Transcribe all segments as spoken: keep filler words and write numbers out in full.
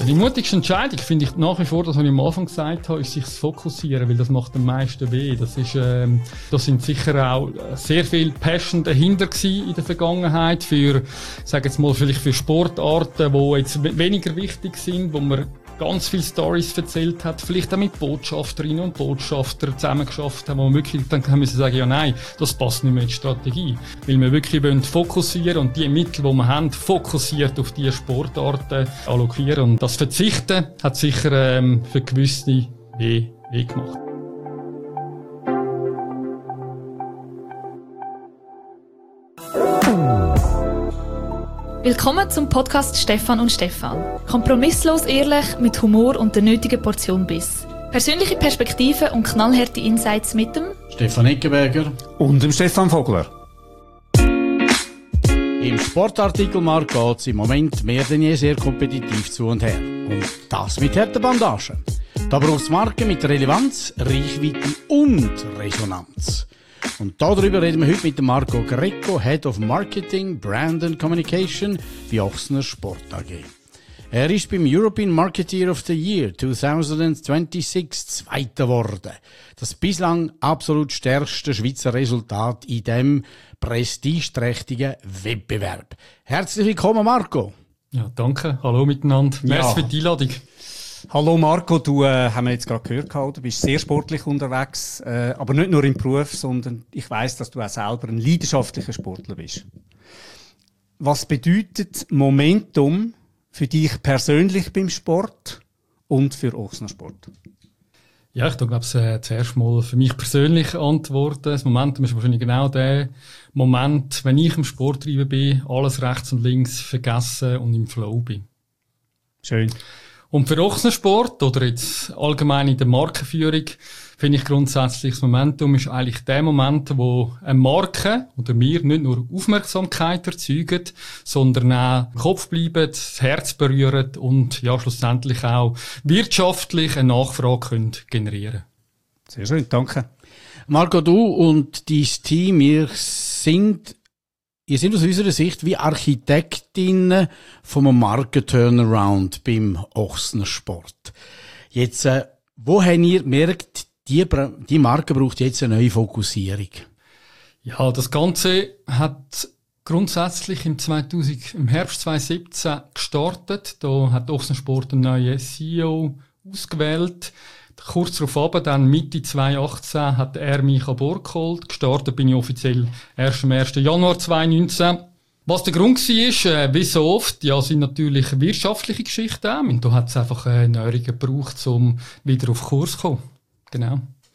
Die mutigste Entscheidung finde ich nach wie vor, das, was ich am Anfang gesagt habe, ist sich zu fokussieren, weil das macht am meisten weh. Das ist, ähm, da sind sicher auch sehr viel Passion dahinter gewesen in der Vergangenheit für, ich sage jetzt mal, vielleicht für Sportarten, die jetzt weniger wichtig sind, wo man ganz viele Storys erzählt hat, vielleicht auch mit Botschafterinnen und Botschaftern zusammengeschafft haben, wo wir wirklich dann haben müssen sagen, ja nein, das passt nicht mehr in die Strategie. Weil wir wirklich wollen fokussieren und die Mittel, die wir haben, fokussiert auf diese Sportarten allokieren. Und das Verzichten hat sicher ähm, für gewisse weh, weh gemacht. Willkommen zum Podcast Stefan und Stefan. Kompromisslos ehrlich, mit Humor und der nötigen Portion Biss. Persönliche Perspektiven und knallharte Insights mit dem Stefan Eckenberger und dem Stefan Vogler. Im Sportartikelmarkt geht es im Moment mehr denn je sehr kompetitiv zu und her. Und das mit harten Bandagen. Da braucht es Marken mit Relevanz, Reichweite und Resonanz. Und darüber reden wir heute mit Marco Greco, Head of Marketing, Brand and Communication bei Ochsner Sport A G. Er ist beim European Marketeer of the Year zwanzig sechsundzwanzig Zweiter geworden. Das bislang absolut stärkste Schweizer Resultat in diesem prestigeträchtigen Wettbewerb. Herzlich willkommen, Marco. Ja, danke. Hallo miteinander. Ja. Merci für die Einladung. Hallo Marco, du äh, haben wir jetzt gerade gehört, du bist sehr sportlich unterwegs, äh, aber nicht nur im Beruf, sondern ich weiss, dass du auch selber ein leidenschaftlicher Sportler bist. Was bedeutet Momentum für dich persönlich beim Sport und für Ochsner Sport? Ja, ich glaube, äh, zuerst mal für mich persönlich antworten. Das Momentum ist wahrscheinlich genau der Moment, wenn ich im Sport treiben bin, alles rechts und links vergessen und im Flow bin. Schön. Und für Ochsner Sport oder jetzt allgemein in der Markenführung finde ich grundsätzlich, das Momentum ist eigentlich der Moment, wo eine Marke oder wir nicht nur Aufmerksamkeit erzeugen, sondern auch im Kopf bleiben, das Herz berühren und ja schlussendlich auch wirtschaftlich eine Nachfrage können generieren. Sehr schön, danke. Marco, du und dein Team, ihr sind Ihr seid aus unserer Sicht wie Architektinnen vom Marken-Turnaround beim Ochsner Sport. Jetzt, äh, wo habt ihr gemerkt, die, die Marke braucht jetzt eine neue Fokussierung? Ja, das Ganze hat grundsätzlich im, zweitausend, im Herbst zwanzig siebzehn gestartet. Da hat Ochsner Sport einen neuen C E O ausgewählt. Kurz darauf, dann Mitte zwanzig achtzehn, hat er mich an Bord geholt. Gestartet bin ich offiziell erst am ersten Januar zwanzig neunzehn. Was der Grund war, äh, wie so oft, ja, sind natürlich wirtschaftliche Geschichten auch. Und da hat es einfach äh, Neuerungen gebraucht, um wieder auf Kurs zu kommen. Genau.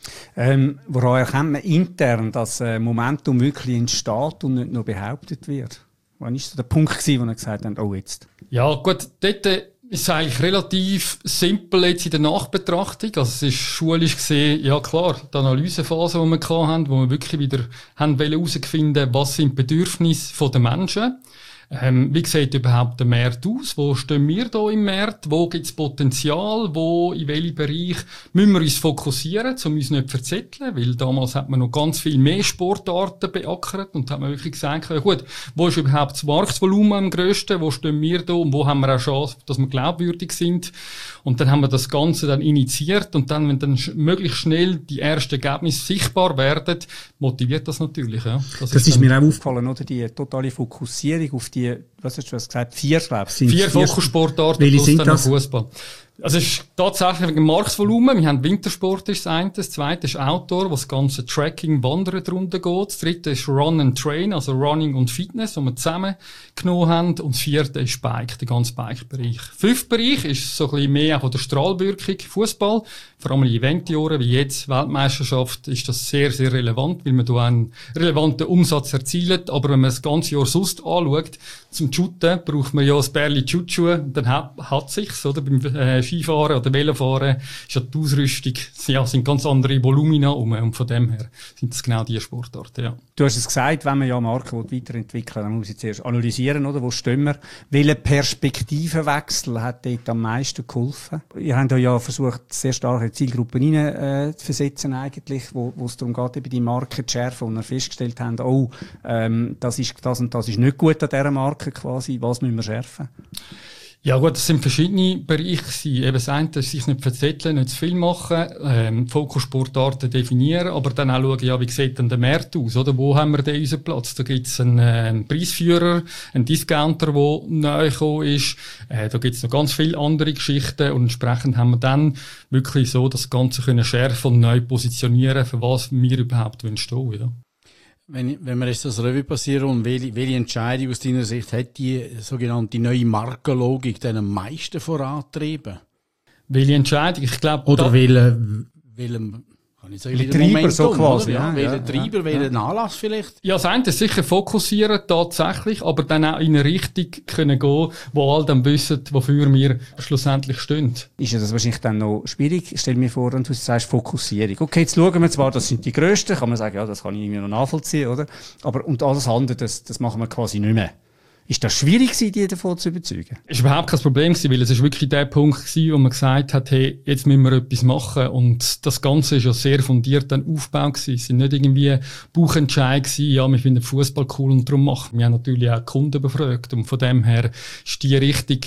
Ähm, woran erkennt man intern, dass äh, Momentum wirklich entsteht und nicht nur behauptet wird? Wann war so der Punkt gewesen, wo er gesagt hat, oh jetzt? Ja, gut, dort äh, ist eigentlich relativ simpel jetzt in der Nachbetrachtung. Also es ist schulisch gesehen, ja klar, die Analysephase, die wir hatten, wo wir wirklich wieder haben herausfinden, was sind die Bedürfnisse der Menschen. Ähm, wie sieht überhaupt der Markt aus? Wo stehen wir da im Markt? Wo gibt es Potenzial? Wo, in welchem Bereich müssen wir uns fokussieren, um uns nicht zu verzetteln? Weil damals hat man noch ganz viel mehr Sportarten beackert und hat man wirklich gesagt, ja gut, wo ist überhaupt das Marktvolumen am grössten? Wo stehen wir da? Und wo haben wir auch Chance, dass wir glaubwürdig sind? Und dann haben wir das Ganze dann initiiert und dann, wenn dann sch- möglichst schnell die ersten Ergebnisse sichtbar werden, motiviert das natürlich, ja. Das, das ist, ist mir auch aufgefallen, oder? Die totale Fokussierung auf die, was hast du gesagt, vier, glaube ich. Vier Fokussportarten Welche plus sind dann noch das? Fußball. Also es ist tatsächlich wegen Marktvolumen. Wir haben Wintersport ist das eine, das zweite ist Outdoor, wo das ganze Tracking, Wandern drunter geht. Das dritte ist Run and Train, also Running und Fitness, wo wir zusammengenommen haben. Und das vierte ist Bike, der ganze Bike-Bereich. Fünfter Bereich ist so ein bisschen mehr von der Strahlwirkung, Fußball. Vor allem in Eventjahren wie jetzt Weltmeisterschaft ist das sehr, sehr relevant, weil man da einen relevanten Umsatz erzielt. Aber wenn man das ganze Jahr sonst anschaut, zum Shooten braucht man ja ein Bärli Schutzschuhe, und dann hat, hat sich's, oder? Beim äh, Skifahren oder Velofahren ist ja die Ausrüstung, ja, sind ganz andere Volumina um, und von dem her sind das genau die Sportarten, ja. Du hast es gesagt, wenn man ja Marken weiterentwickeln will, dann muss ich zuerst analysieren, oder? Wo stehen wir? Welcher Perspektivenwechsel hat dort am meisten geholfen? Ihr habt ja versucht, sehr starke Zielgruppen hinein, äh, zu versetzen eigentlich, wo, wo es darum geht, eben die Marke zu schärfen, und wir festgestellt haben, oh, ähm, das ist, das und das ist nicht gut an dieser Marke quasi, was müssen wir schärfen? Ja gut, das sind verschiedene Bereiche gewesen. Eben das eine ist, sich nicht verzetteln, nicht zu viel machen, ähm, Fokussportarten definieren, aber dann auch schauen, ja, wie sieht denn der Markt aus, oder? Wo haben wir denn unseren Platz? Da gibt's einen, äh, einen Preisführer, einen Discounter, der neu gekommen ist. Äh, da gibt's noch ganz viele andere Geschichten und entsprechend haben wir dann wirklich so das Ganze können schärfen und neu positionieren, für was wir überhaupt stehen, ja. Wenn, wenn wir jetzt das Revue passieren und welche, welche Entscheidung aus deiner Sicht hat die sogenannte neue Markenlogik denn am meisten vorantrieben? Welche Entscheidung? Ich glaube, oder welche, welchem, kann ich sagen, Treiber Momentum, so quasi, ja, ja, welcher ja, Treiber, ja, welcher ja. Anlass vielleicht? Ja, das eine ist sicher fokussieren, tatsächlich, aber dann auch in eine Richtung können gehen, wo alle dann wissen, wofür wir schlussendlich stehen. Ist ja das wahrscheinlich dann noch schwierig? Stell mir vor, und du sagst Fokussierung. Okay, jetzt schauen wir zwar, das sind die Grössten, kann man sagen, ja, das kann ich irgendwie noch nachvollziehen, oder? Aber, und alles andere, das, das machen wir quasi nicht mehr. Ist das schwierig gewesen, die davon zu überzeugen? Es war überhaupt kein Problem gewesen, weil es ist wirklich der Punkt gewesen, wo man gesagt hat, hey, jetzt müssen wir etwas machen. Und das Ganze ist ja sehr fundiert dann aufgebaut gewesen. Es sind nicht irgendwie Bauchentscheid gewesen, ja, wir finden Fußball cool und darum machen. Wir haben natürlich auch Kunden befragt und von dem her ist die Richtung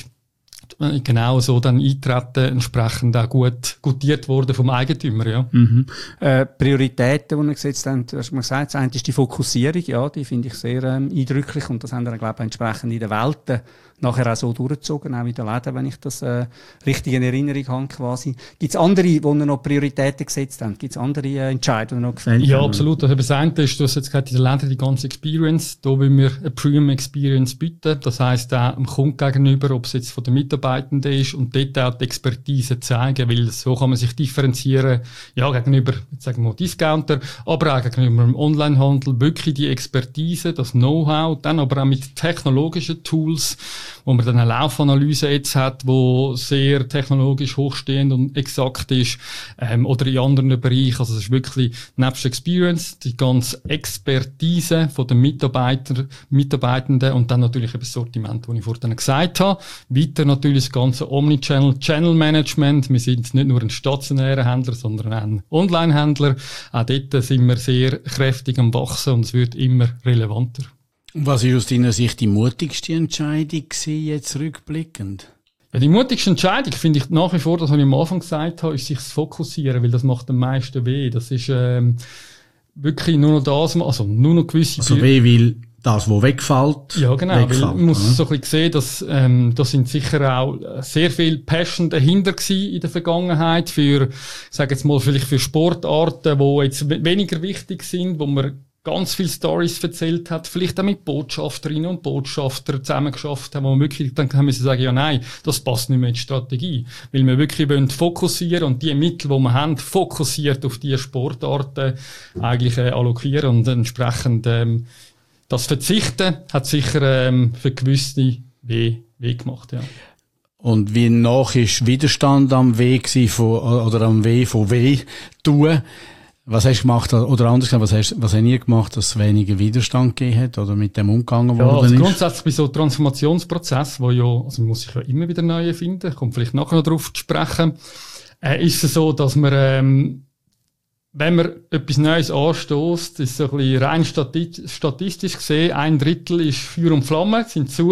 genau so dann eintreten, entsprechend auch gut gutiert worden vom Eigentümer, ja. Mhm. Äh, Prioritäten, die wir gesetzt haben, du hast mal gesagt, das eine ist die Fokussierung, ja, die finde ich sehr ähm, eindrücklich und das haben wir, glaube ich, entsprechend in der Welt äh, nachher auch so durchgezogen, auch in den Läden, wenn ich das äh, richtig in Erinnerung habe quasi. Gibt es andere, die noch Prioritäten gesetzt haben? Gibt es andere äh, Entscheidungen, die noch gefällt Ja, haben? absolut. Also, das eine ist, du hast jetzt gerade in den Läden die ganze Experience. Da wollen wir eine Premium Experience bieten. Das heisst auch dem Kunden gegenüber, ob es jetzt von den Mitarbeitenden ist und dort auch die Expertise zeigen, weil so kann man sich differenzieren, ja, gegenüber, jetzt sagen wir mal, Discounter, aber auch gegenüber dem Onlinehandel, wirklich die Expertise, das Know-how, dann aber auch mit technologischen Tools, wo man dann eine Laufanalyse jetzt hat, wo sehr technologisch hochstehend und exakt ist, ähm, oder in anderen Bereichen. Also es ist wirklich nebst Experience die ganze Expertise von den Mitarbeiter, Mitarbeitenden und dann natürlich eben das Sortiment, das ich vorhin gesagt habe. Weiter natürlich das ganze Omnichannel, Channel Management. Wir sind nicht nur ein stationärer Händler, sondern auch ein Online-Händler. Auch dort sind wir sehr kräftig am Wachsen und es wird immer relevanter. Was ist aus deiner Sicht die mutigste Entscheidung gewesen, jetzt rückblickend? Ja, die mutigste Entscheidung finde ich nach wie vor, das, was ich am Anfang gesagt habe, ist sich zu fokussieren, weil das macht am meisten weh. Das ist ähm, wirklich nur noch das, also nur noch gewisse... Also weh, weil das, was wegfällt, ja, genau, wegfällt, weil man muss oder? so ein bisschen sehen, dass ähm, da sind sicher auch sehr viel Passion dahinter gewesen in der Vergangenheit für, ich sage jetzt mal, vielleicht für Sportarten, die jetzt weniger wichtig sind, wo man ganz viele Stories erzählt hat, vielleicht auch mit Botschafterinnen und Botschaftern zusammengeschafft haben, wo wir wirklich dann haben müssen sagen, ja nein, das passt nicht mehr in die Strategie. Weil wir wirklich wollen fokussieren und die Mittel, die wir haben, fokussiert auf diese Sportarten eigentlich äh, allokieren und entsprechend ähm, das Verzichten hat sicher ähm, für gewisse weh, weh gemacht, ja. Und wie nach ist Widerstand am Weg von, oder am Weh von Weh tun? Was hast du gemacht, oder anders gesagt, was hast, was hast du gemacht, dass es weniger Widerstand gegeben hat, oder mit dem umgegangen worden ja, also ist? Grundsätzlich bei so Transformationsprozess, wo ja, also man muss sich ja immer wieder neu erfinden, kommt vielleicht nachher noch darauf zu sprechen, äh, ist es so, dass man, ähm, wenn man etwas Neues anstößt, ist so ein bisschen rein stati- statistisch gesehen, ein Drittel ist Feuer und Flamme, sind zu,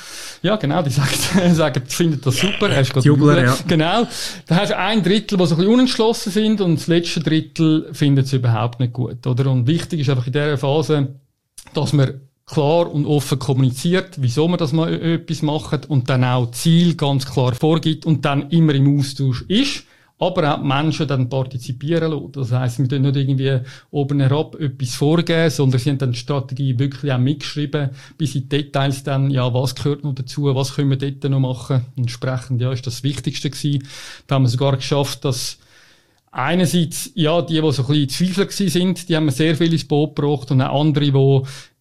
ja genau, die sagen, sagen findet das super, hast gerade Jubler, ja. Genau. Da hast du ein Drittel, die so ein bisschen unentschlossen sind und das letzte Drittel findet es überhaupt nicht gut, oder? Und wichtig ist einfach in dieser Phase, dass man klar und offen kommuniziert, wieso man das mal etwas macht und dann auch Ziel ganz klar vorgibt und dann immer im Austausch ist. Aber auch die Menschen dann partizipieren lassen. Das heisst, wir tun nicht irgendwie oben herab etwas vorgeben, sondern sie haben dann die Strategie wirklich auch mitgeschrieben, bis in die Details dann, ja, was gehört noch dazu, was können wir dort noch machen. Entsprechend, ja, ist das Wichtigste gewesen. Da haben wir sogar geschafft, dass einerseits, ja, die, die so ein bisschen Zweifler gewesen sind, die haben wir sehr viel ins Boot gebracht und auch andere, die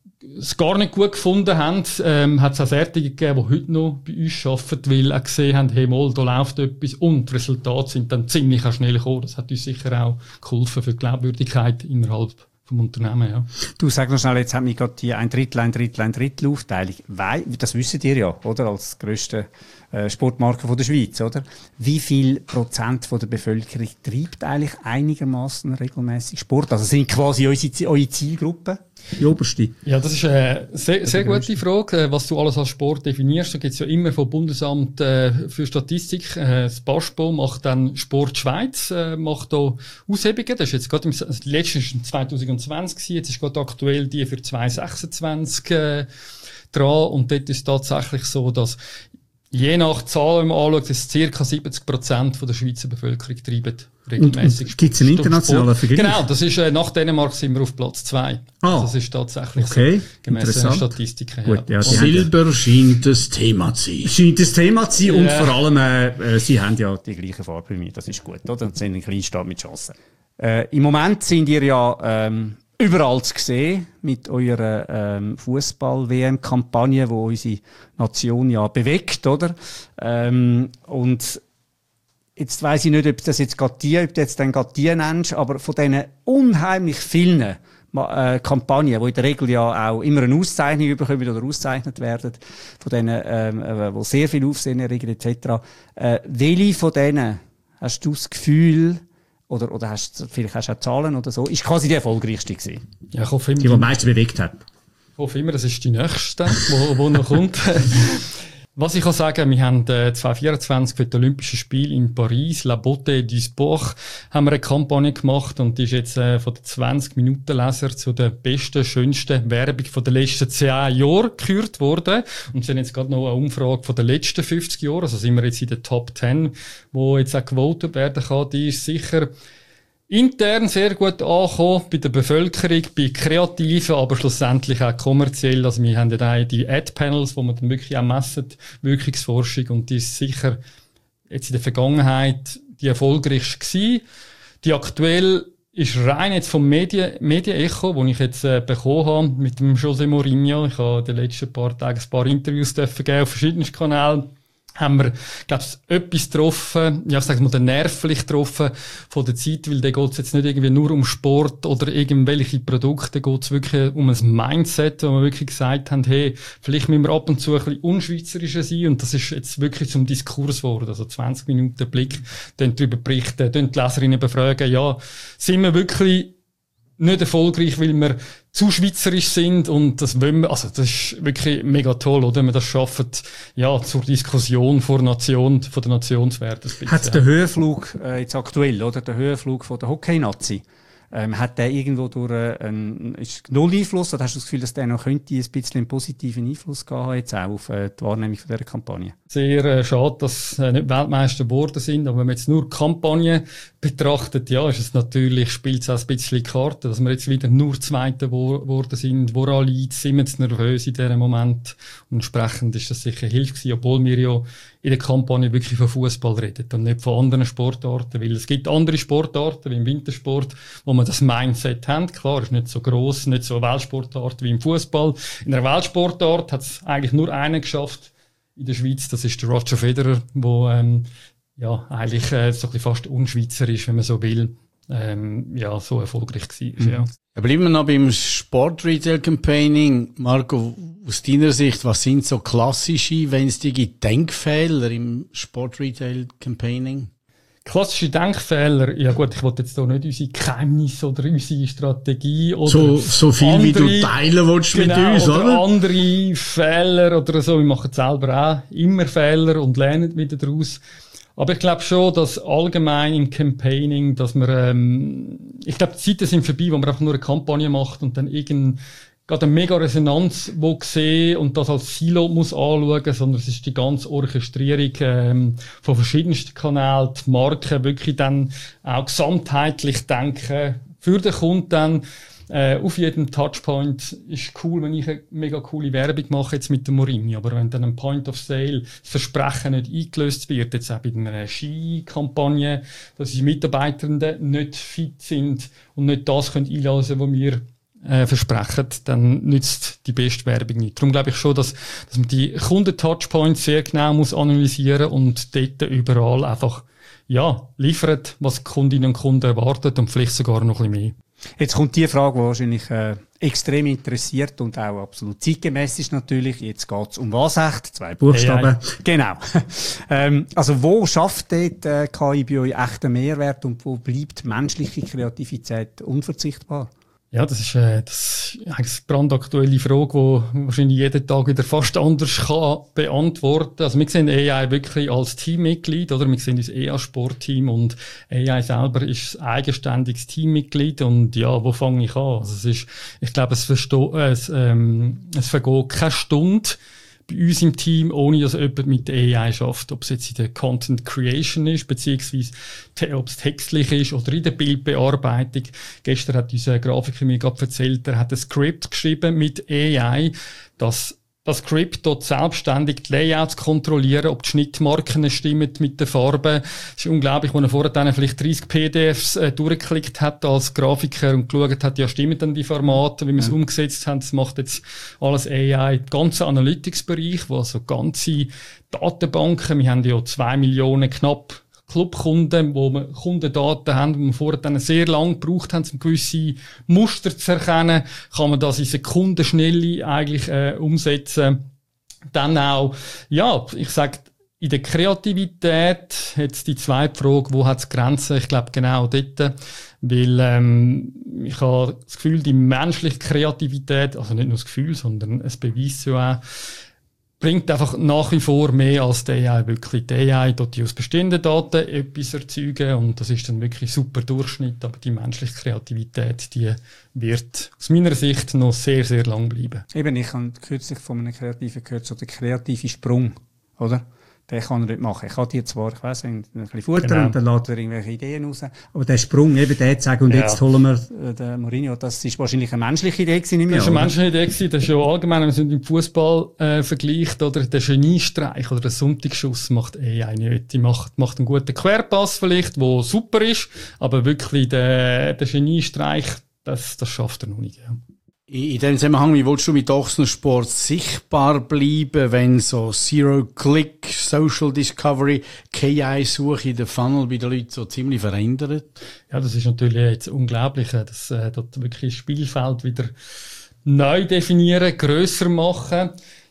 es gar nicht gut gefunden haben, ähm, hat es auch solche gegeben, die heute noch bei uns arbeiten, weil auch gesehen haben, hey, mal, da läuft etwas und die Resultate sind dann ziemlich schnell gekommen. Das hat uns sicher auch geholfen für die Glaubwürdigkeit innerhalb vom Unternehmen, ja. Du sag noch schnell, jetzt haben wir gerade die ein Drittel, ein Drittel, ein Drittel Aufteilung. Weil, das wisst ihr ja, oder? Als grösste äh, Sportmarke von der Schweiz, oder? Wie viel Prozent von der Bevölkerung treibt eigentlich einigermaßen regelmäßig Sport? Also sind quasi unsere, eure Zielgruppe? Die oberste? Ja, das ist eine sehr, sehr gute Frage, was du alles als Sport definierst. Da gibt es ja immer vom Bundesamt äh, für Statistik, äh, das BASPO macht dann Sport Schweiz, äh, macht da Aushebungen. Das ist jetzt gerade im, also die letzte ist zwanzig zwanzig gewesen, jetzt ist gerade aktuell die für zwanzig sechsundzwanzig äh, dran, und dort ist es tatsächlich so, dass je nach Zahl, wenn man anschaut, dass ca. siebzig Prozent von der Schweizer Bevölkerung treiben regelmäßig Sport. Gibt es einen internationalen Vergleich? Genau, das ist, äh, nach Dänemark sind wir auf Platz zwei. Ah, das ist tatsächlich okay, so, gemäss den Statistiken her. Gut, ja, Silber scheint das Thema zu sein. Scheint das Thema zu sein, Ja. und vor allem, äh, sie haben ja die gleiche Farbe wie mir, das ist gut, oder? Und sind ein Kleinstaat mit Chancen. Äh, Im Moment sind ihr ja ähm, überall zu sehen mit eurer ähm, Fußball-W M-Kampagne, wo unsere Nation ja bewegt, oder? Ähm, und jetzt weiss ich nicht, ob das jetzt gerade die, ob du jetzt dann gerade die nennst, aber von diesen unheimlich vielen äh, Kampagnen, die in der Regel ja auch immer eine Auszeichnung bekommen oder ausgezeichnet werden, von denen, ähm, äh, wo sehr viel Aufsehen erregen et cetera. Äh, welche von denen hast du das Gefühl, oder, oder hast, vielleicht hast du auch Zahlen oder so, ist quasi die erfolgreichste gewesen? Ja, ich hoffe immer, Die, die am meisten bewegt hat. ich hoffe immer, das ist die nächste, wo, wo noch kommt. Was ich kann sagen, wir haben äh, zwanzig vierundzwanzig für die Olympischen Spiele in Paris, La Beauté du Sport, haben wir eine Kampagne gemacht, und die ist jetzt äh, von den zwanzig Minuten Leser zu der besten, schönsten Werbung von den letzten zehn Jahren gekürt worden. Und wir haben jetzt gerade noch eine Umfrage von den letzten fünfzig Jahren, also sind wir jetzt in der Top zehn, wo jetzt auch gewotet werden kann. Die ist sicher intern sehr gut angekommen, bei der Bevölkerung, bei Kreativen, aber schlussendlich auch kommerziell. Also wir haben ja auch die Ad-Panels, wo man dann wirklich auch messen, Wirkungsforschung, und die ist sicher jetzt in der Vergangenheit die erfolgreichste gewesen. Die aktuell ist rein jetzt vom Medien, Medienecho, wo ich jetzt äh, bekommen habe mit dem José Mourinho. Ich habe in den letzten paar Tagen ein paar Interviews dürfen geben auf verschiedenen Kanälen. Haben wir, glaube ich, etwas getroffen, ja, ich sage mal, den nervlich getroffen von der Zeit, weil da geht es jetzt nicht irgendwie nur um Sport oder irgendwelche Produkte, da geht es wirklich um ein Mindset, wo wir wirklich gesagt haben, hey, vielleicht müssen wir ab und zu ein bisschen unschweizerischer sein, und das ist jetzt wirklich zum Diskurs geworden, also zwanzig Minuten Blick, dann darüber berichten, dann die Leserinnen befragen, ja, sind wir wirklich nicht erfolgreich, weil wir zu schweizerisch sind, und das wollen wir, also das ist wirklich mega toll, oder? Wenn wir das schaffen, ja, zur Diskussion vor Nation, von der Nationswerte. Hat der Höhenflug, äh, jetzt aktuell, oder? Der Höhenflug von der Hockey-Nazi, ähm, hat der irgendwo durch äh, einen, ist null Einfluss, oder hast du das Gefühl, dass der noch könnte ein bisschen einen positiven Einfluss haben, jetzt auch auf äh, die Wahrnehmung von dieser Kampagne? Sehr äh, schade, dass äh, nicht Weltmeister geworden sind, aber wenn man jetzt nur Kampagne betrachtet, ja, ist es natürlich, spielt es auch ein bisschen Karte, dass wir jetzt wieder nur Zweite geworden sind. Woran liegt es? Sind wir jetzt nervös in diesem Moment? Und entsprechend ist das sicher Hilfe gewesen, obwohl wir ja in der Kampagne wirklich von Fußball reden und nicht von anderen Sportarten, weil es gibt andere Sportarten wie im Wintersport, wo man das Mindset haben. Klar, ist nicht so gross, nicht so eine Weltsportart wie im Fußball. In einer Weltsportart hat es eigentlich nur einen geschafft in der Schweiz, das ist der Roger Federer, wo ähm, ja eigentlich äh, so ein bisschen fast unschweizerisch, wenn man so will, ähm, ja so erfolgreich war. Mhm. Ja. Bleiben wir noch beim Sport-Retail-Campaigning. Marco, aus deiner Sicht, was sind so klassische, wenn es die gibt, Denkfehler im Sport-Retail-Campaigning? Klassische Denkfehler, ja gut, ich wollte jetzt hier nicht unsere Geheimnisse oder unsere Strategie oder so, so viel andere, wie du teilen willst genau, mit uns, oder? oder andere Fehler oder so. Wir machen selber auch immer Fehler und lernen wieder daraus. Aber ich glaube schon, dass allgemein im Campaigning, dass man, ähm, ich glaube, die Zeiten sind vorbei, wo man einfach nur eine Kampagne macht und dann irgend gerade eine mega Resonanz wo sehen und das als Silo muss anschauen, sondern es ist die ganze Orchestrierung ähm, von verschiedensten Kanälen, die Marken wirklich dann auch gesamtheitlich denken, für den Kunden dann äh, auf jedem Touchpoint. Ist cool, wenn ich eine mega coole Werbung mache jetzt mit dem Mourinho, aber wenn dann ein Point of Sale, das Versprechen nicht eingelöst wird, jetzt auch bei einer Skikampagne, dass die Mitarbeitenden nicht fit sind und nicht das können einlösen, was wir Äh, versprechen, dann nützt die beste Werbung nicht. Darum glaube ich schon, dass, dass man die Kunden-Touchpoints sehr genau muss analysieren und dort überall einfach, ja, liefert, was die Kundinnen und Kunden erwarten und vielleicht sogar noch ein bisschen mehr. Jetzt kommt die Frage, die wahrscheinlich äh, extrem interessiert und auch absolut zeitgemäß ist natürlich. Jetzt geht es um was echt? Zwei Buchstaben. A I. Genau. ähm, also wo schafft dort äh, K I bei euch echten Mehrwert und wo bleibt menschliche Kreativität unverzichtbar? Ja, das ist, äh, das ist eine brandaktuelle Frage, die wahrscheinlich jeden Tag wieder fast anders kann beantworten. Also wir sehen A I wirklich als Teammitglied, oder? Wir sehen uns eher als Sportteam und A I selber ist ein eigenständiges Teammitglied und ja, wo fange ich an? Also es ist, ich glaube, es, versto- äh, es, ähm, es vergeht keine Stunde bei uns im Team, ohne dass jemand mit A I schafft. Ob es jetzt in der Content Creation ist, beziehungsweise te- ob es textlich ist oder in der Bildbearbeitung. Gestern hat unser Grafiker mir gerade erzählt, er hat ein Skript geschrieben mit A I, das das Skript dort selbstständig die Layouts kontrollieren, ob die Schnittmarken stimmen mit den Farben. Es ist unglaublich, wo er vorher dann vielleicht dreißig P D Fs äh, durchgeklickt hat als Grafiker und geschaut hat, ja, stimmen dann die Formate, wie wir es ja. umgesetzt haben. Das macht jetzt alles A I. Der ganze Analytics-Bereich, wo also ganze Datenbanken, wir haben ja zwei Millionen knapp Clubkunden, wo wir Kundendaten haben, die wir vorher dann sehr lange gebraucht haben, um gewisse Muster zu erkennen, kann man das in Sekundenschnelle eigentlich äh, umsetzen. Dann auch, ja, ich sage, in der Kreativität, jetzt die zweite Frage, wo hat es Grenzen? Ich glaube genau dort, weil ähm, ich habe das Gefühl, die menschliche Kreativität, also nicht nur das Gefühl, sondern es beweist ja auch, bringt einfach nach wie vor mehr als die A I wirklich. Die A I tut aus bestehenden Daten etwas erzeugen und das ist dann wirklich super Durchschnitt, aber die menschliche Kreativität, die wird aus meiner Sicht noch sehr, sehr lang bleiben. Eben, ich habe kürzlich von einem Kreativen gehört, so der kreative Sprung, oder? Den kann er nicht machen. Ich kann die zwar, ich weiss, ein bisschen futtern genau. und dann lässt er irgendwelche Ideen raus. Aber der Sprung, eben der zu sagen, und ja. jetzt holen wir äh, den Mourinho, das ist wahrscheinlich eine menschliche Idee gewesen, nicht mehr, Das war eine menschliche Idee gewesen. Das ist ja allgemein, wenn man es mit dem Fußball äh, vergleicht, oder der Geniestreich oder der Sonntagsschuss macht eh eine nicht. Die macht, macht einen guten Querpass vielleicht, der super ist, aber wirklich der, der Geniestreich, das, das schafft er noch nicht. Ja. In dem Zusammenhang, wie willst du mit Ochsensport sichtbar bleiben, wenn so Zero-Click, Social Discovery, K I-Suche in den Funnel bei den Leuten so ziemlich verändert? Ja, das ist natürlich jetzt unglaublich, dass äh, dort wirklich das Spielfeld wieder neu definieren, grösser machen.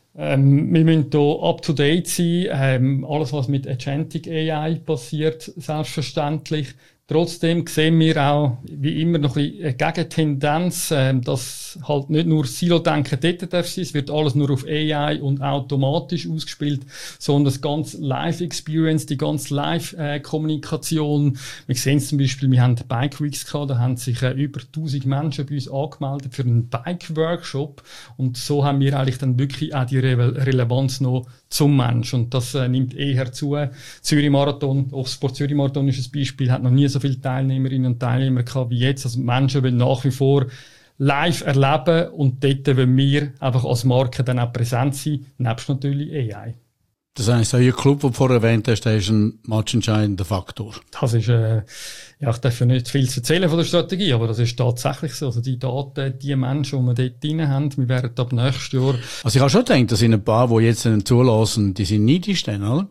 Ähm, wir müssen hier up-to-date sein. Ähm, alles, was mit Agentic A I passiert, selbstverständlich. Trotzdem sehen wir auch, wie immer, noch ein bisschen eine Gegentendenz, äh, dass halt nicht nur Silo-Denken dort darf sein, es wird alles nur auf A I und automatisch ausgespielt, sondern das ganze Live-Experience, die ganze Live-Kommunikation. Wir sehen es zum Beispiel, wir haben Bike Weeks gehabt, da haben sich äh, über tausend Menschen bei uns angemeldet für einen Bike-Workshop und so haben wir eigentlich dann wirklich auch die Re- Relevanz noch zum Mensch und das äh, nimmt eher zu. Zürich-Marathon, Ochsensport Zürich-Marathon ist ein Beispiel, hat noch nie so viele Teilnehmerinnen und Teilnehmer gehabt wie jetzt. Also Menschen wollen nach wie vor live erleben und dort wollen wir einfach als Marke dann auch präsent sein, nebst natürlich A I. Das heisst, euer Club, den du vorher erwähnt hast, der ist ein matchentscheidender Faktor. Das ist, äh, ja, ich darf ja nicht viel zu erzählen von der Strategie, aber das ist tatsächlich so. Also die Daten, die Menschen, die wir dort drin haben, wir werden ab nächstes Jahr... Also ich habe schon gedacht, da sind ein paar, die jetzt einen zulassen, die sind neidisch dann, oder?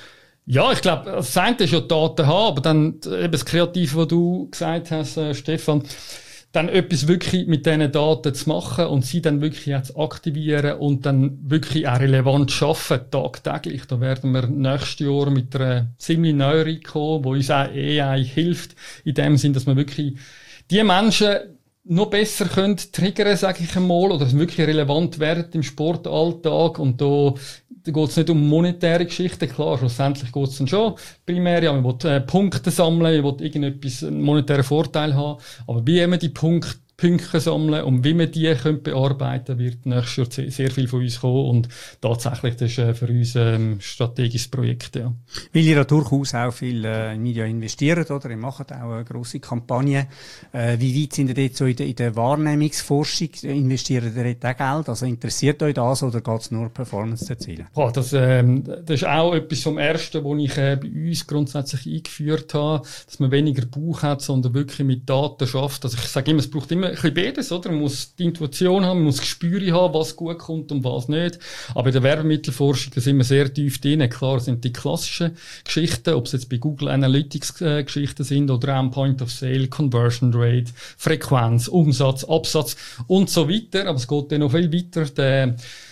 Ja, ich glaube, das eine ist ja Daten haben, aber dann eben das Kreative, was du gesagt hast, äh, Stefan, dann etwas wirklich mit diesen Daten zu machen und sie dann wirklich auch zu aktivieren und dann wirklich auch relevant zu arbeiten, tagtäglich. Da werden wir nächstes Jahr mit einer ziemlich neueren kommen, wo uns auch A I hilft, in dem Sinn, dass wir wirklich die Menschen noch besser können triggern, sage ich einmal, oder es wirklich relevant werden im Sportalltag. Und da, da geht es nicht um monetäre Geschichten. Klar, schlussendlich geht es dann schon primär, ja, man will äh, Punkte sammeln, man will irgendetwas, einen monetären Vorteil haben. Aber wie immer die Punkte, Punkte sammeln und wie wir die können bearbeiten, wird nächstes Jahr sehr, sehr viel von uns kommen und tatsächlich, das ist äh, für uns ein ähm, strategisches Projekt. Ja. Weil ihr ja durchaus auch viel äh, in Media investiert, oder? Ihr macht auch eine grosse Kampagne. Äh, wie weit sind ihr dort so in der, in der Wahrnehmungsforschung? Investiert ihr dort auch Geld? Also interessiert euch das oder geht es nur Performance zu erzielen? Boah, das, ähm, das ist auch etwas vom Ersten, was ich äh, bei uns grundsätzlich eingeführt habe, dass man weniger Bauch hat, sondern wirklich mit Daten schafft. Also ich sage immer, es braucht immer ein bisschen beides, oder? Man muss die Intuition haben, man muss das Gespür haben, was gut kommt und was nicht. Aber in der Werbemittelforschung, da sind wir sehr tief drin. Klar sind die klassischen Geschichten, ob es jetzt bei Google Analytics äh, Geschichten sind oder auch am Point of Sale, Conversion Rate, Frequenz, Umsatz, Absatz und so weiter. Aber es geht dann noch viel weiter. Der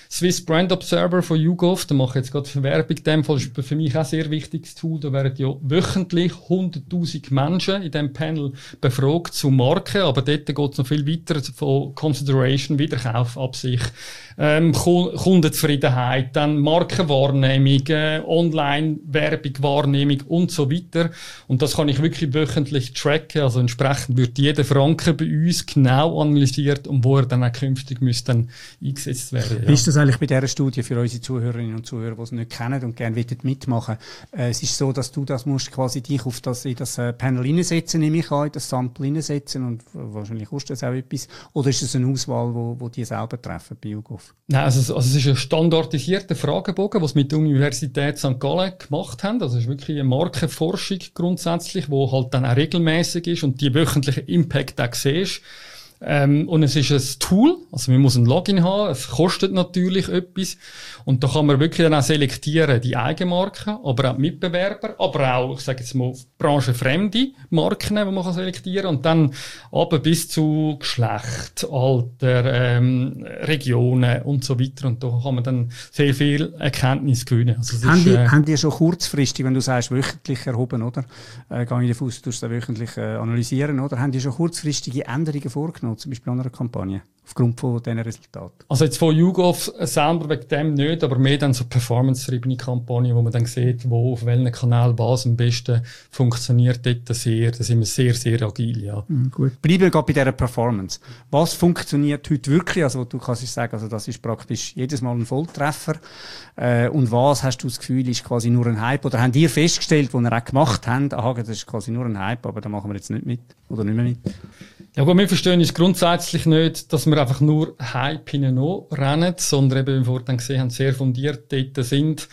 Swiss Brand Observer von YouGov, da mache ich jetzt gerade Werbung, in dem Fall ist für mich auch ein sehr wichtiges Tool, da werden ja wöchentlich hunderttausend Menschen in diesem Panel befragt zu Marken, aber dort geht es noch viel weiter von Consideration, Wiederkaufabsicht, ähm, Kundenzufriedenheit, dann Markenwahrnehmung, äh, Online-Werbung, Wahrnehmung und so weiter. Und das kann ich wirklich wöchentlich tracken, also entsprechend wird jeder Franken bei uns genau analysiert und wo er dann auch künftig müsste dann eingesetzt werden. Ja. Wie ist das eigentlich bei dieser Studie für unsere Zuhörerinnen und Zuhörer, die es nicht kennen und gerne mitmachen wollen? Äh, es ist so, dass du das musst quasi dich auf das, in das äh, Panel hineinsetzen, nehme ich an, in das Sample hineinsetzen und wahrscheinlich kostet das auch etwas. Oder ist es eine Auswahl, wo, wo die selber treffen bei YouGov? Nein, also, also es ist ein standardisierter Fragebogen, was mit der Universität Sankt Gallen gemacht haben. Also es ist wirklich eine Markenforschung grundsätzlich, wo halt dann auch regelmäßig ist und die wöchentlichen Impact auch siehst. Ähm, und es ist ein Tool, also man muss ein Login haben, es kostet natürlich etwas und da kann man wirklich dann auch selektieren, die Eigenmarken, aber auch Mitbewerber, aber auch, ich sage jetzt mal, branchenfremde Marken, die man kann selektieren und dann aber bis zu Geschlecht, Alter, ähm, Regionen und so weiter und da kann man dann sehr viel Erkenntnis gewinnen. Also haben, ist, die, äh, haben die schon kurzfristig, wenn du sagst wöchentlich erhoben, oder? Äh, gehe ich davon aus, du musst das wöchentlich äh, analysieren, oder? Haben die schon kurzfristige Änderungen vorgenommen? Zum Beispiel an einer Kampagne, aufgrund von diesen Resultaten? Also jetzt von YouGov selber wegen dem nicht, aber mehr dann so performance-triebene Kampagnen, wo man dann sieht, wo auf welchen Kanal was am besten funktioniert, dort sehr, da sind wir sehr, sehr agil, ja. Mhm, gut. Bleiben wir gerade bei dieser Performance. Was funktioniert heute wirklich? Also du kannst sagen, also das ist praktisch jedes Mal ein Volltreffer. Äh, und was hast du das Gefühl, ist quasi nur ein Hype? Oder habt ihr festgestellt, wo ihr auch gemacht habt, aha, das ist quasi nur ein Hype, aber da machen wir jetzt nicht mit oder nicht mehr mit? Ja gut, wir verstehen es grundsätzlich nicht, dass wir einfach nur Hype hinein rennen, sondern eben, wie wir vorhin gesehen haben, sehr fundiert dort sind.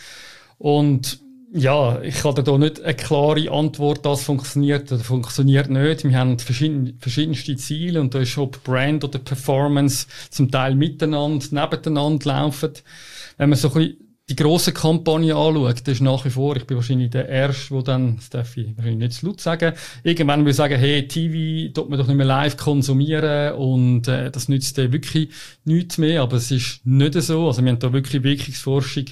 Und ja, ich hatte da nicht eine klare Antwort, das funktioniert oder funktioniert nicht. Wir haben verschiedene, verschiedenste Ziele und da ist ob Brand oder Performance zum Teil miteinander, nebeneinander laufen. Wenn man so ein bisschen die grosse Kampagne anschaut, das ist nach wie vor, ich bin wahrscheinlich der Erste, der dann, das darf ich wahrscheinlich nicht zu laut sagen, irgendwann will sagen, hey, T V tut man doch nicht mehr live konsumieren und äh, das nützt dir wirklich nichts mehr, aber es ist nicht so. Also wir haben da wirklich Wirkungsforschung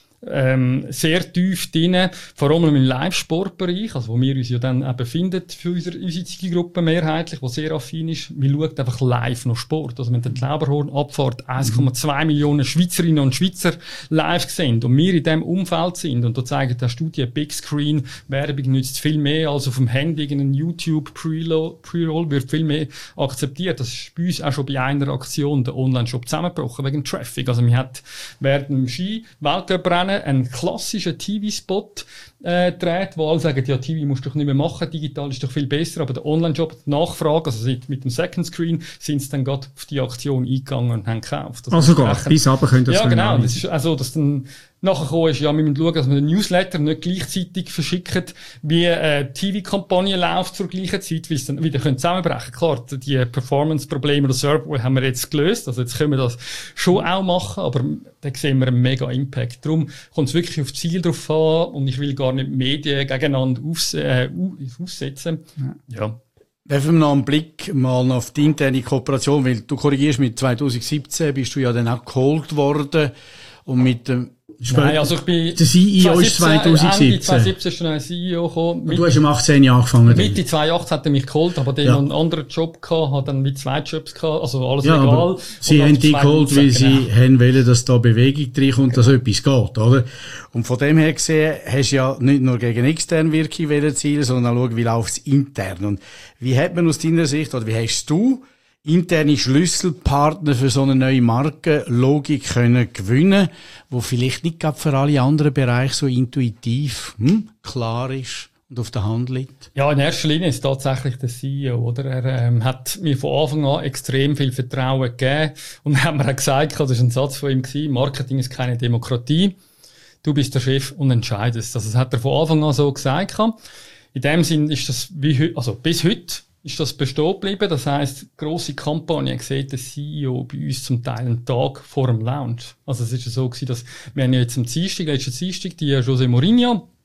ähm, sehr tief drin, vor allem im Live-Sportbereich, also wo wir uns ja dann eben finden für unsere, unsere Zielgruppe mehrheitlich, die sehr affin ist. Wir schauen einfach live noch Sport. Also wenn der Klauberhorn-Abfahrt eins Komma zwei Millionen Schweizerinnen und Schweizer live sehen und wir in diesem Umfeld sind und da zeigen die Studie, Big Screen Werbung nützt viel mehr als auf dem Handy, irgendein YouTube Pre-Roll wird viel mehr akzeptiert. Das ist bei uns auch schon bei einer Aktion der Online-Shop zusammengebrochen wegen Traffic. Also wir hat während dem Ski-Weltcuprennen einen klassischen T V-Spot äh, dreht, wo alle sagen, ja, T V musst du doch nicht mehr machen, digital ist doch viel besser, aber der Online-Job, die Nachfrage, also mit dem Second Screen, sind sie dann gerade auf die Aktion eingegangen und haben gekauft. Das also gar, bis aber könnt ihr das ja, genau, das ist also, dass dann nachher gekommen ist, ja, wir müssen schauen, dass wir den Newsletter nicht gleichzeitig verschicken, wie äh, T V-Kampagne läuft zur gleichen Zeit, weil es dann wieder zusammenbrechen können. Klar, die Performance-Probleme oder Server haben wir jetzt gelöst, also jetzt können wir das schon auch machen, aber da sehen wir einen mega Impact. Darum kommt es wirklich auf Ziel drauf an und ich will gar nicht Medien gegeneinander aufs, äh, aufsetzen. Ja. ja. Werfen wir noch einen Blick mal auf die interne Kooperation, weil du korrigierst, mit zwanzig siebzehn bist du ja dann auch geholt worden und mit dem Nein, also ich bin... Der C E O ist zwanzig siebzehn. Ende zwanzig siebzehn ist schon ein C E O gekommen. Und du hast um achtzehn Jahre angefangen. Mitte zwanzig achtzehn hat er mich geholt, aber dann ja. noch einen anderen Job gehabt, hat dann wie zwei Jobs gehabt, also alles ja, legal. Sie haben dich geholt, weil sie genau. haben wollen, dass da Bewegung reinkommt, dass etwas geht, oder? Und von dem her gesehen, hast du ja nicht nur gegen extern Wirkung zielen, sondern auch schauen, wie läuft es intern. Und wie hat man aus deiner Sicht, oder wie hast du interne Schlüsselpartner für so eine neue Markenlogik können gewinnen, wo vielleicht nicht gerade für alle anderen Bereiche so intuitiv hm, klar ist und auf der Hand liegt? Ja, in erster Linie ist tatsächlich der C E O, oder? Er ähm, hat mir von Anfang an extrem viel Vertrauen gegeben und hat mir auch gesagt, das war ein Satz von ihm gewesen, Marketing ist keine Demokratie, du bist der Chef und entscheidest. Also das hat er von Anfang an so gesagt. In dem Sinn ist das wie also bis heute ist das bestehen geblieben. Das heisst, grosse Kampagnen sieht der C E O bei uns zum Teil einen Tag vor dem Launch. Also es ist ja so gewesen, dass wir haben ja jetzt am Dienstag, letzten Dienstag, die José Mourinho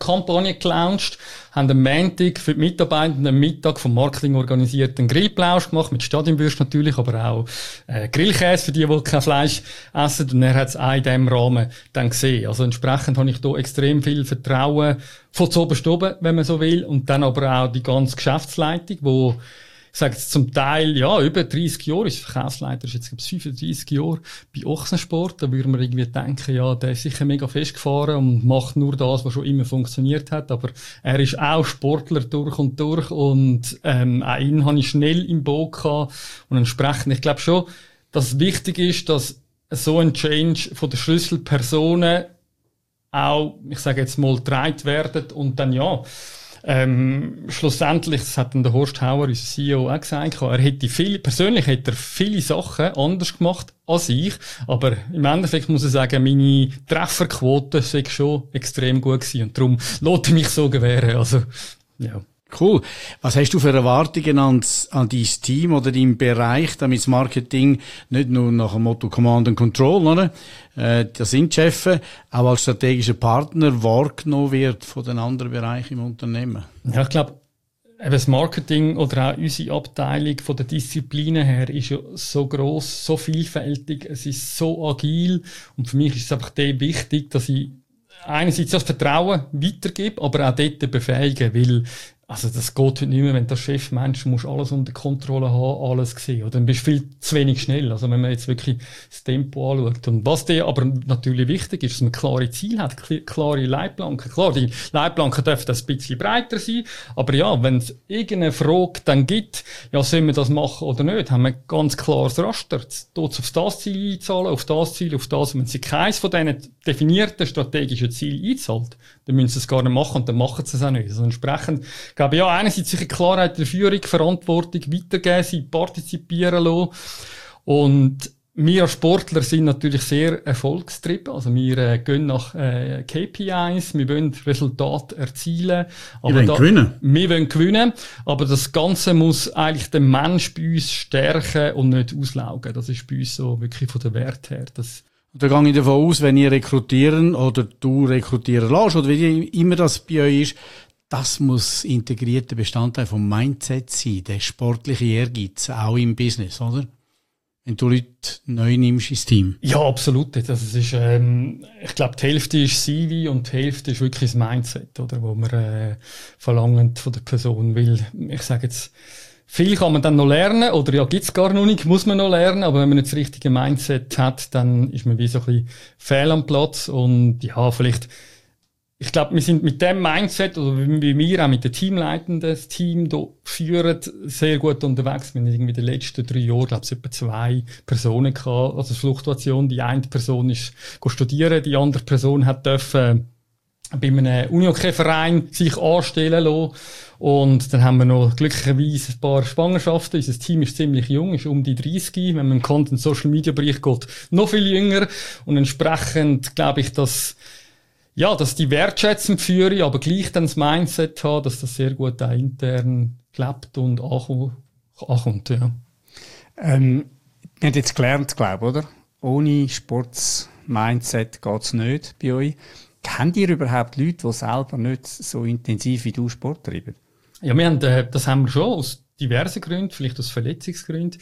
Kampagne gelauncht, haben am Montag für die Mitarbeitenden am Mittag vom Marketing organisierten Grillplausch gemacht, mit Stadionwürst natürlich, aber auch äh, Grillkäse für die, die kein Fleisch essen. Und er hat es auch in diesem Rahmen dann gesehen. Also entsprechend habe ich da extrem viel Vertrauen von zu oberst oben, wenn man so will, und dann aber auch die ganze Geschäftsleitung, wo ich sage jetzt zum Teil, ja, über dreißig Jahre, ist Verkaufsleiter, ist jetzt, glaube ich, fünfunddreissig Jahre bei Ochsensport. Da würde man irgendwie denken, ja, der ist sicher mega festgefahren und macht nur das, was schon immer funktioniert hat. Aber er ist auch Sportler durch und durch, und ähm, auch ihn habe ich schnell im Boot gehabt. Und entsprechend, ich glaube schon, dass es wichtig ist, dass so ein Change von den Schlüsselpersonen auch, ich sage jetzt mal, getragen werden und dann, ja, Ähm, schlussendlich, das hat dann der Horst Hauer, unser C E O, auch gesagt, er hätte viele, persönlich hätte er viele Sachen anders gemacht als ich, aber im Endeffekt muss ich sagen, meine Trefferquote sei schon extrem gut gewesen, und darum lässt er mich so gewähren, also, ja. Cool. Was hast du für Erwartungen ans, an dein Team oder deinen Bereich, damit das Marketing nicht nur nach dem Motto Command and Control, oder? Äh, das sind die Chefs, auch als strategischer Partner wahrgenommen wird von den anderen Bereichen im Unternehmen? Ja, ich glaube, das Marketing oder auch unsere Abteilung von der Disziplinen her ist ja so gross, so vielfältig, es ist so agil, und für mich ist es einfach wichtig, dass ich einerseits das Vertrauen weitergebe, aber auch dort befähigen, weil also das geht heute nicht mehr, wenn du als Chefmensch musst alles unter Kontrolle haben, alles sehen. Oder dann bist du viel zu wenig schnell. Also wenn man jetzt wirklich das Tempo anschaut. Und was dir aber natürlich wichtig ist, dass man klare Ziele hat, klare Leitplanken. Klar, die Leitplanken dürfen ein bisschen breiter sein, aber ja, wenn es irgendeine Frage dann gibt, ja, sollen wir das machen oder nicht, haben wir ein ganz klares Raster. Dort auf das Ziel einzahlen, auf das Ziel, auf das. Und wenn sie keins von diesen definierten strategischen Zielen einzahlt, dann müssen sie es gar nicht machen, und dann machen sie es auch nicht. Also entsprechend, ich glaube, ja, einerseits sicher Klarheit der Führung, Verantwortung weitergeben, sie partizipieren lassen. Und wir als Sportler sind natürlich sehr erfolgstrieben. Also wir äh, gehen nach äh, K P Is, wir wollen Resultate erzielen. Wir wollen da, gewinnen. Wir wollen gewinnen, aber das Ganze muss eigentlich den Mensch bei uns stärken und nicht auslaugen. Das ist bei uns so wirklich von der Wert her. Das Da gehe ich davon aus, wenn ihr rekrutieren oder du rekrutieren lässt, oder wie immer das bei euch ist, das muss integrierter Bestandteil vom Mindset sein, der sportliche Ehrgeiz, auch im Business, oder? Wenn du Leute neu nimmst ins Team. Ja, absolut. Also es ist, ähm, ich glaube, die Hälfte ist C V und die Hälfte ist wirklich das Mindset, oder, wo man äh, verlangt von der Person. Weil, ich sage jetzt, viel kann man dann noch lernen, oder ja, gibt's gar noch nicht, muss man noch lernen, aber wenn man nicht das richtige Mindset hat, dann ist man wie so ein bisschen fehl am Platz. Und ja, vielleicht, ich glaube, wir sind mit dem Mindset, oder wie wir auch mit den Teamleitenden das Team hier führen, sehr gut unterwegs. Wir haben irgendwie in den letzten drei Jahren, glaube ich, etwa zwei Personen gehabt, also Fluktuation. Die eine Person ist studieren, die andere Person hat dürfen bei einem Unihockey-Verein sich anstellen lassen. Und dann haben wir noch glücklicherweise ein paar Schwangerschaften. Unser Team ist ziemlich jung, ist um die dreißig. Wenn man im Content-Social-Media-Bereich geht, noch viel jünger. Und entsprechend glaube ich, dass ja, dass die Wertschätzung führe, aber gleich dann das Mindset haben, dass das sehr gut auch intern klappt und ankommt, ja. Ähm, ihr habt jetzt gelernt, glaube ich, oder? Ohne Sports-Mindset geht's nicht bei euch. Kennt ihr überhaupt Leute, die selber nicht so intensiv wie du Sport treiben? Ja, wir haben, äh, das haben wir schon aus diversen Gründen, vielleicht aus Verletzungsgründen.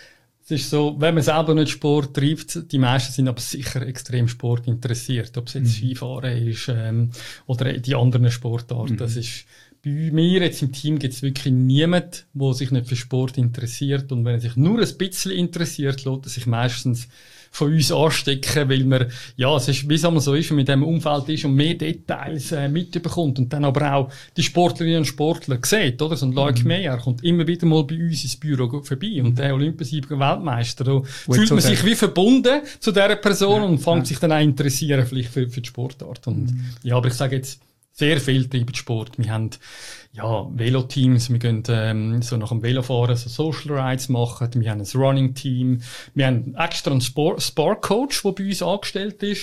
Es ist so, wenn man selber nicht Sport treibt, die meisten sind aber sicher extrem Sport interessiert. Ob es jetzt mhm. Skifahren ist ähm, oder die anderen Sportarten. Mhm. Das ist, bei mir jetzt im Team gibt es wirklich niemanden, der sich nicht für Sport interessiert. Und wenn er sich nur ein bisschen interessiert, lässt er sich meistens von uns anstecken, weil man, ja, es ist, wie es einmal so ist, wenn man in diesem Umfeld ist und mehr Details äh, mitbekommt und dann aber auch die Sportlerinnen und Sportler sieht, oder? So ein Leuk Meyer kommt immer wieder mal bei uns ins Büro vorbei und der Olympiasieger Weltmeister, da fühlt man sich wie verbunden zu dieser Person ja, und fängt ja. sich dann auch interessieren vielleicht für, für die Sportart. Und, mhm. ja, aber ich sage jetzt, sehr viel treiben Sport. Wir haben, ja, Veloteams, wir gehen, ähm, so nach dem Velofahren so Social Rides machen, wir haben ein Running-Team, wir haben extra einen Sport, Spark-Coach, der bei uns angestellt ist.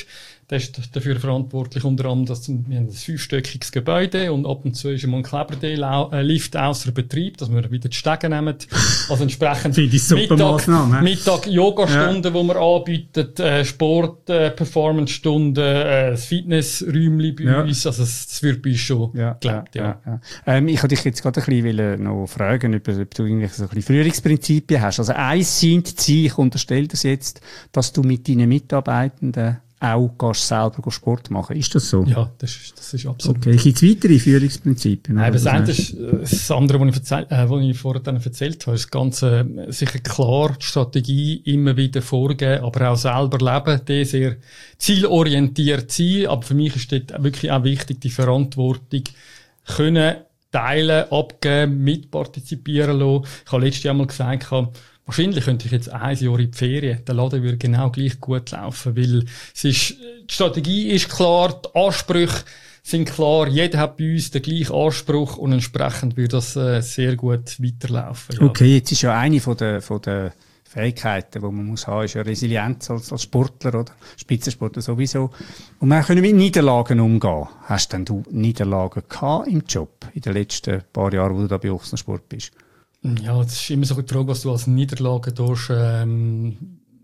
Der ist dafür verantwortlich, unter anderem, dass wir ein fünfstöckiges Gebäude und ab und zu ist mal ein Kleberlift außer Betrieb, dass wir wieder die Stege nehmen. Also entsprechend Mittag, Mittag Yogastunden, ja. die wir anbieten, äh, Sport, äh, Performance-Stunden, äh, das Fitnessräumchen bei ja. uns. Also das wird bei uns schon ja, gelebt. Ja, ja. Ja, ja. Ähm, ich wollte dich jetzt gerade ein bisschen noch fragen, ob, ob du irgendwelche so ein bisschen Führungsprinzipien hast. Also eins sind Ziel, ich unterstelle das jetzt, dass du mit deinen Mitarbeitenden auch gehst selber Sport machen. Ist das so? Ja, das ist, das ist absolut. Okay, gibt es weitere Führungsprinzipien? Nein, das eine ist, das andere, was ich, erzähl, äh, was ich vorher dann erzählt habe, ist ganz äh, sicher klar, die Strategie immer wieder vorgeben, aber auch selber leben, die sehr zielorientiert sein. Aber für mich ist dort wirklich auch wichtig, die Verantwortung können teilen, abgeben, mitpartizipieren lassen. Ich habe letztes Jahr mal gesagt, wahrscheinlich könnte ich jetzt ein Jahr in die Ferien. Der Laden würde genau gleich gut laufen, weil es ist, die Strategie ist klar, die Ansprüche sind klar, jeder hat bei uns den gleichen Anspruch und entsprechend würde das äh, sehr gut weiterlaufen. Ja. Okay, jetzt ist ja eine von der, von der Fähigkeiten, die man muss haben, ist ja Resilienz als, als Sportler oder Spitzensportler sowieso. Und wir können mit Niederlagen umgehen. Hast denn du Niederlagen gehabt im Job in den letzten paar Jahren, wo du da bei Ochsensport bist? Ja, es ist immer so die Frage, was du als Niederlage durch, ähm,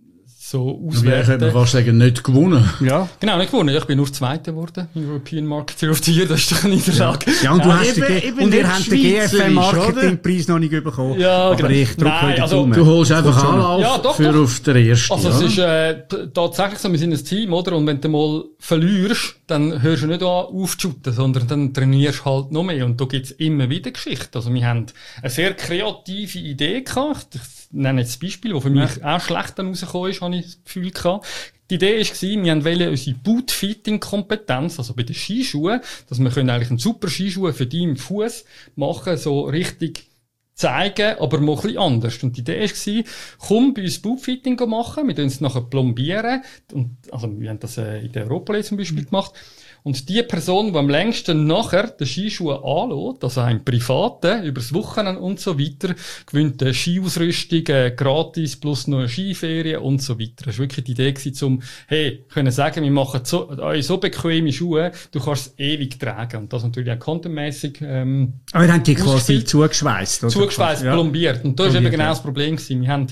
so auswerten. Ja, ich könnte fast sagen, nicht gewonnen. Ja. Genau, nicht gewonnen. Ich bin nur Zweiter geworden im European Marketer of the Year. Das ist doch eine Niederlage. Ja, ja und, du ja, hast eben, den, eben und ihr habt den G F M-Marketingpreis noch nicht bekommen. Ja, aber genau. ich drücke heute also, Daumen. Du holst einfach Anlauf ja, doch, für doch. Auf der ersten. Also ja. Es ist äh, tatsächlich so, wir sind ein Team, oder? Und wenn du mal verlierst, dann hörst du nicht an aufzuschütten, sondern dann trainierst du halt noch mehr. Und da gibt's immer wieder Geschichten. Also wir haben eine sehr kreative Idee gehabt. Ich nenne jetzt ein Beispiel, das für mich ja. auch schlecht dann rausgekommen ist, habe ich das Gefühl gehabt. Die Idee war, wir wollten unsere Bootfitting-Kompetenz, also bei den Skischuhen, dass wir können eigentlich einen super Skischuh für deinen Fuß machen, so richtig zeigen, aber mal ein bisschen anders. Und die Idee war, komm bei uns Bootfitting machen, wir uns nachher plombieren. Und, also, wir haben das äh, in der Europa zum Beispiel gemacht. Und die Person, die am längsten nachher den Skischuh anlässt, also ein Privaten, übers Wochenende und so weiter, gewinnt eine Skiausrüstung, äh, gratis, plus noch eine Skiferie und so weiter. Das war wirklich die Idee gewesen, um, hey, können sagen, wir machen so, euch so bequeme Schuhe, du kannst es ewig tragen. Und das natürlich auch contentmässig, ähm, aber ihr habt die quasi zugeschweißt, oder? Zugeschweißt, ja. plombiert. Und da ist eben genau das Problem gewesen. Wir haben,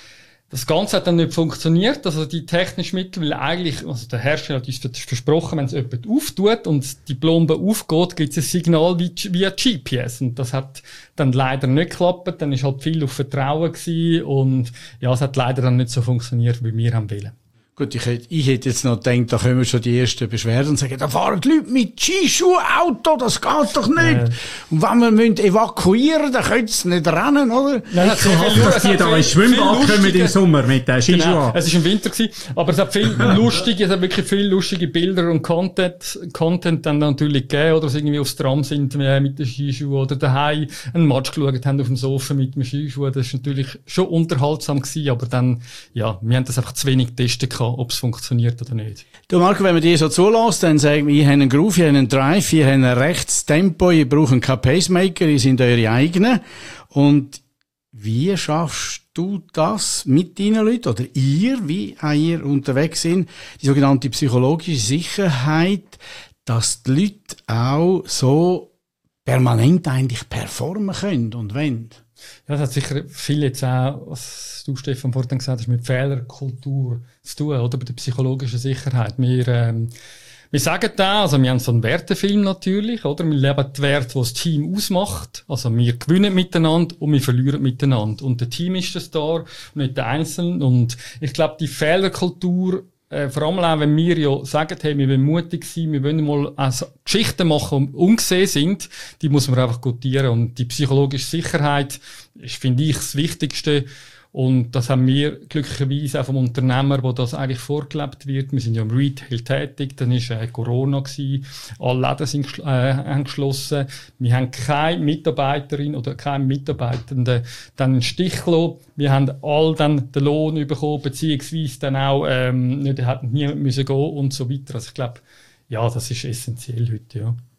das Ganze hat dann nicht funktioniert, also die technischen Mittel, weil eigentlich, also der Hersteller hat uns versprochen, wenn es jemand auftut und die Plombe aufgeht, gibt es ein Signal wie, via G P S. Und das hat dann leider nicht geklappt, dann ist halt viel auf Vertrauen gewesen und ja, es hat leider dann nicht so funktioniert, wie wir haben wollen. Gut, ich hätte, ich hätte jetzt noch gedacht, da kommen schon die ersten Beschwerden und sagen, da fahren die Leute mit Skischuh-Auto, das geht doch nicht. Äh. Und wenn wir müssen evakuieren, dann können sie nicht rennen, oder? Nein, ich hoffe, dass die da ins Schwimmbad kommen im Sommer mit den Skischuhen. Genau. Es war im Winter gewesen, aber es hat viel lustige, es hat wirklich viele lustige Bilder und Content, Content dann natürlich gegeben, oder sie irgendwie aufs Tram sind mit den Skischuhen oder daheim einen Match geschaut haben auf dem Sofa mit dem Skischuh. Das ist natürlich schon unterhaltsam gewesen, aber dann, ja, wir haben das einfach zu wenig getestet gehabt, ob es funktioniert oder nicht. Du Marco, wenn man dir so zulässt, dann sagen wir, ich habe einen Groove, ich habe einen Drive, ich habe ein rechtes Tempo, ihr braucht keinen Pacemaker, ihr sind eure eigenen. Und wie schaffst du das mit deinen Leuten, oder ihr, wie ihr unterwegs sind, die sogenannte psychologische Sicherheit, dass die Leute auch so permanent eigentlich performen können und wollen? Ja, das hat sicher viel jetzt auch, was du, Stefan, vorhin gesagt hast, mit Fehlerkultur zu tun, oder? Bei der psychologischen Sicherheit. Wir, ähm, wir sagen da, also wir haben so einen Wertefilm natürlich, oder? Wir leben die Werte, die das Team ausmacht. Also wir gewinnen miteinander und wir verlieren miteinander. Und der Team ist der Star und nicht der Einzelne. Und ich glaube, die Fehlerkultur, Äh, vor allem auch, wenn wir ja sagen, hey, wir wollen mutig sein, wir wollen mal also Geschichten machen, die ungesehen sind, die muss man einfach gutieren. Und die psychologische Sicherheit ist, finde ich, das Wichtigste. Und das haben wir glücklicherweise auch vom Unternehmer, wo das eigentlich vorgelebt wird. Wir sind ja im Retail tätig, dann ist äh, Corona gewesen, alle Läden sind äh, haben geschlossen. Wir haben keine Mitarbeiterin oder keinen Mitarbeitenden dann einen Stich gelassen. Wir haben all dann den Lohn bekommen, beziehungsweise dann auch ähm, nicht, hat niemand müssen gehen und so weiter. Also ich glaube, ja, das ist essentiell heute, ja.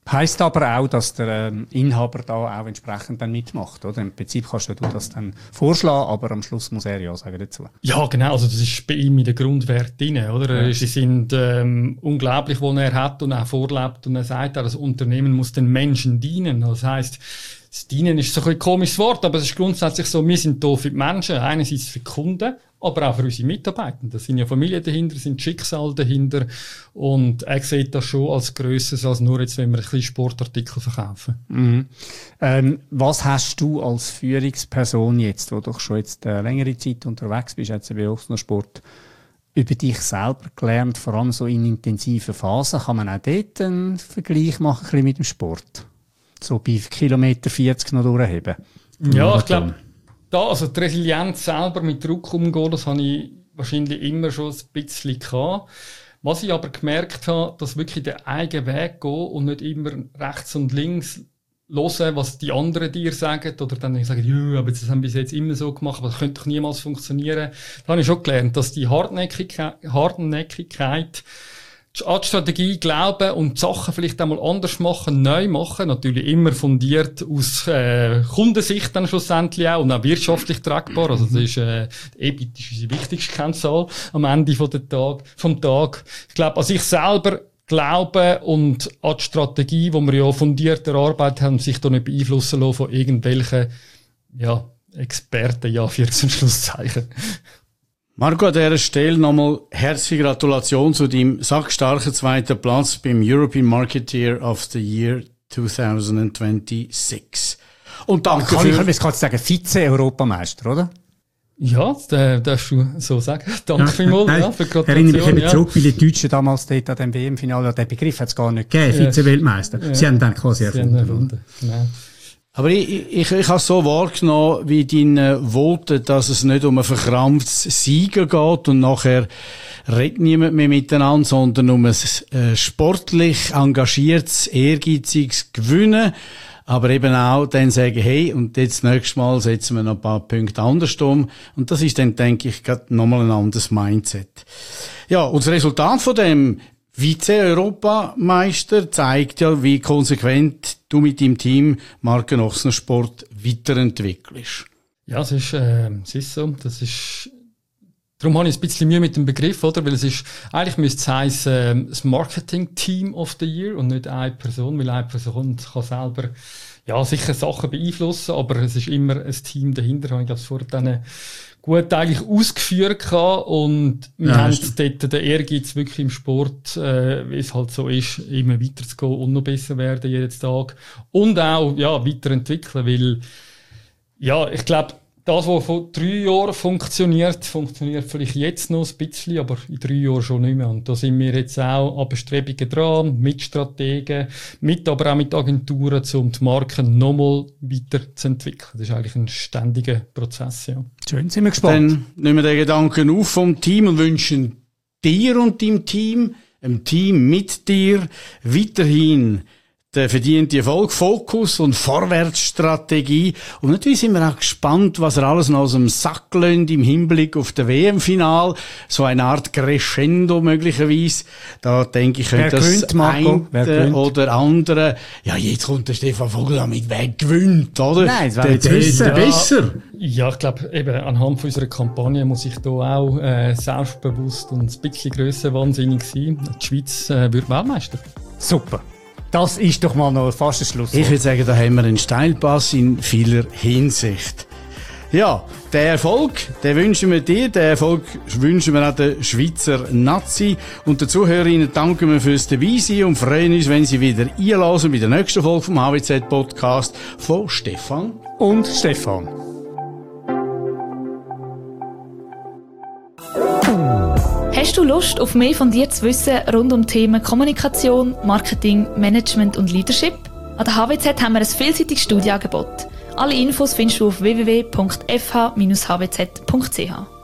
Heisst aber auch, dass der ähm, Inhaber da auch entsprechend dann mitmacht, oder? Im Prinzip kannst du das dann vorschlagen, aber am Schluss muss er ja sagen dazu. Ja, genau. Also das ist bei ihm in den Grundwert drin, oder? Ja. Sie sind ähm, unglaublich, was er hat und auch vorlebt. Und er sagt auch, das Unternehmen muss den Menschen dienen. Das heisst, das Dienen ist so ein, ein komisches Wort, aber es ist grundsätzlich so, wir sind da für die Menschen, einerseits für die Kunden, aber auch für unsere Mitarbeiter. Da sind ja Familien dahinter, sind Schicksale dahinter und er sieht das schon als Grösseres, als nur jetzt, wenn wir ein bisschen Sportartikel verkaufen. Mhm. Ähm, was hast du als Führungsperson jetzt, wo du doch schon jetzt äh, längere Zeit unterwegs bist, jetzt bei Ochsner Sport, über dich selber gelernt, vor allem so in intensiven Phasen? Kann man auch dort einen Vergleich machen, ein bisschen mit dem Sport? So bei Kilometer vierzig noch durchheben? Ja, ich glaube, da, also die Resilienz selber mit Druck umgehen, das habe ich wahrscheinlich immer schon ein bisschen gehabt. Was ich aber gemerkt habe, dass wirklich den eigenen Weg gehen und nicht immer rechts und links hören, was die anderen dir sagen, oder dann sagen, ja, aber das haben wir bis jetzt immer so gemacht, aber das könnte doch niemals funktionieren. Da habe ich schon gelernt, dass die Hartnäckigkeit, Hartnäckigkeit an die Strategie glauben und die Sachen vielleicht einmal anders machen, neu machen, natürlich immer fundiert aus äh, Kundensicht dann schlussendlich auch und auch wirtschaftlich tragbar. Also das ist, äh, die E B I T ist unsere wichtigste Kennzahl am Ende von der Tag, vom Tag. Ich glaube, an sich selber glauben und an die Strategie, die wir ja fundiert erarbeitet haben, sich da nicht beeinflussen lassen von irgendwelchen ja, Experten, ja, für zum Schlusszeichen. Marco, an dieser Stelle nochmal herzliche Gratulation zu deinem sackstarken zweiten Platz beim European Marketeer of the Year zwanzig sechsundzwanzig. Und danke kann für... Ich kann jetzt gerade sagen, Vize-Europameister, oder? Ja, das darfst du so sagen. Danke ja, vielmals ja, für die Gratulation. Erinnere mich ja. zurück, weil die Deutschen damals dort an dem W M-Finale, den Begriff hat es gar nicht gegeben, ja. Vize-Weltmeister. Ja. Sie haben dann quasi erfunden. erfunden. Genau. Aber ich, ich, ich habe es so wahrgenommen, wie deine Worte, dass es nicht um ein verkrampftes Siegen geht und nachher redet niemand mehr miteinander, sondern um ein äh, sportlich engagiertes, ehrgeiziges Gewinnen. Aber eben auch dann sagen, hey, und jetzt das nächste Mal setzen wir noch ein paar Punkte anders um. Und das ist dann, denke ich, gerade nochmal ein anderes Mindset. Ja, und das Resultat von dem Vize-Europameister zeigt ja, wie konsequent du mit deinem Team Marken Ochsner Sport weiterentwickelst. Ja, es ist, äh, es ist so. Das ist, darum habe ich ein bisschen Mühe mit dem Begriff, oder? Weil es ist, eigentlich müsste es heissen, äh, das Marketing Team of the Year und nicht eine Person, weil eine Person kann selber, ja, sicher Sachen beeinflussen, aber es ist immer ein Team dahinter, habe ich das vor dann gut eigentlich ausgeführt gehabt und wir ja, haben dort den Ehrgeiz wirklich im Sport, äh, wie es halt so ist, immer weiterzugehen und noch besser werden jeden Tag und auch, ja, weiterentwickeln, weil, ja, ich glaube, das, was vor drei Jahren funktioniert, funktioniert vielleicht jetzt noch ein bisschen, aber in drei Jahren schon nicht mehr. Und da sind wir jetzt auch an Bestrebungen dran, mit Strategen, mit, aber auch mit Agenturen, um die Marken nochmal weiterzuentwickeln. Das ist eigentlich ein ständiger Prozess, ja. Schön, sind wir gespannt. Dann nehmen wir den Gedanken auf vom Team und wünschen dir und deinem Team, einem Team mit dir, weiterhin der verdiente Erfolg, Fokus und Vorwärtsstrategie. Und natürlich sind wir auch gespannt, was er alles noch aus dem Sack lönt im Hinblick auf das W M-Final. So eine Art Crescendo möglicherweise. Da denke ich, könnte das eine oder andere, ja, jetzt kommt der Stefan Vogel damit, wer gewinnt, oder? Nein, das wäre jetzt besser. besser. Ja, ich glaube, eben, anhand von unserer Kampagne muss ich da auch, äh, selbstbewusst und ein bisschen grösser wahnsinnig sein. Die Schweiz, äh, wird Weltmeister. Super. Das ist doch mal noch fast ein Schluss. Ich würde sagen, da haben wir einen Steilpass in vieler Hinsicht. Ja, den Erfolg, den wünschen wir dir, den Erfolg wünschen wir auch der Schweizer Nazi. Und den Zuhörerinnen danken wir fürs Dabeisein und freuen uns, wenn Sie wieder einlassen bei der nächsten Folge vom H W Z-Podcast von Stefan und Stefan. Hast du Lust, auf mehr von dir zu wissen rund um Themen Kommunikation, Marketing, Management und Leadership? An der H W Z haben wir ein vielseitiges Studienangebot. Alle Infos findest du auf w w w punkt f h dash h w z punkt c h.